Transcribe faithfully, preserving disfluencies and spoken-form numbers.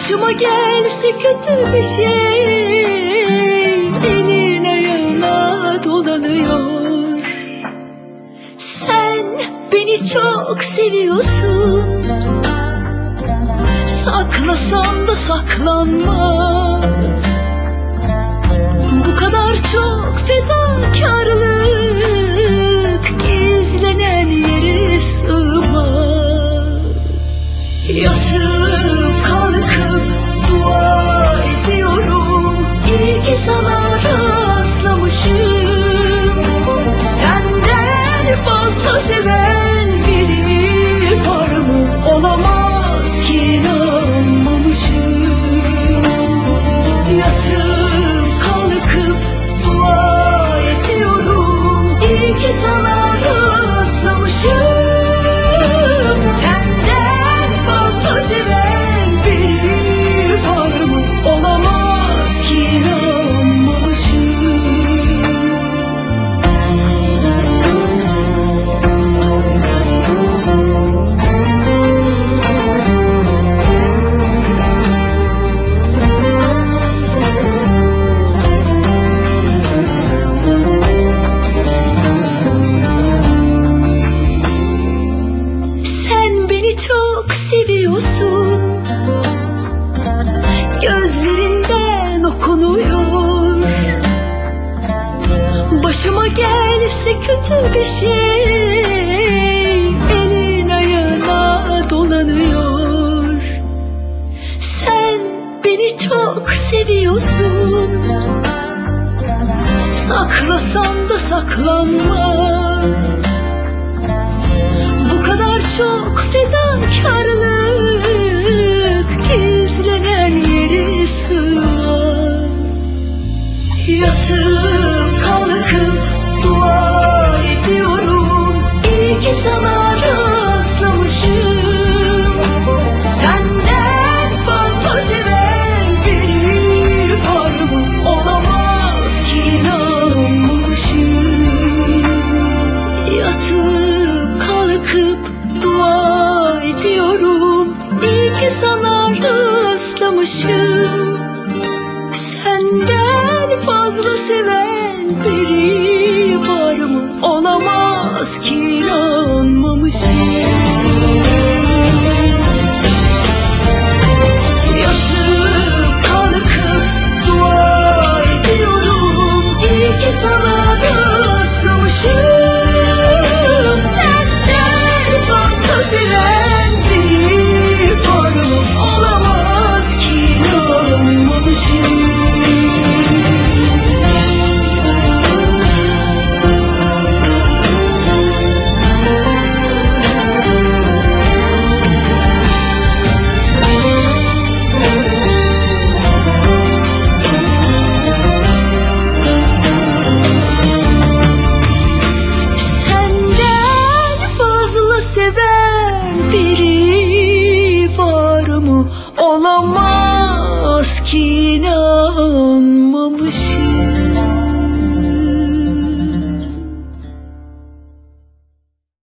Başıma gelse kötü bir şey, elin ayağına dolanıyor. Sen beni çok seviyorsun, saklasan da saklanmaz. Bu kadar çok fedakarlık gizlenen yere sığmaz. Yatıp kalkıp dua ediyorum, iyi ki sana rastlamışım. Senden fazla seven biri var mı? Olamaz ki, inanmamışım. Yatıp kalkıp dua ediyorum, iyi ki sana rastlamışım. Senden fazla seven biri var mı? Olamaz ki, inanmamışım. Sen beni çok seviyorsun, gözlerinden okunuyor. Başıma gelse kötü bir şey, elin ayağına dolanıyor. Sen beni çok seviyorsun, saklasan da saklanmaz. Bu kadar çok fedakarlık gizlenen yere sığmaz. Yatıp kalkıp dua ediyorum, iyi ki sana rastlamışım. Senden fazla seven biri var mı? Olamaz ki, inanmamışım. Yatıp kalkıp dua ediyorum, iyi ki sana rastlamışım. Senden fazla seven biri var mı? Olamaz ki, inanmamışım. Yatıp kalkıp dua ediyorum, iyi ki sana rastlamışım. Senden fazla seven biri var mı? Olamaz ki, inanmamışım. Senden fazla seven biri var mı? Olamaz ki,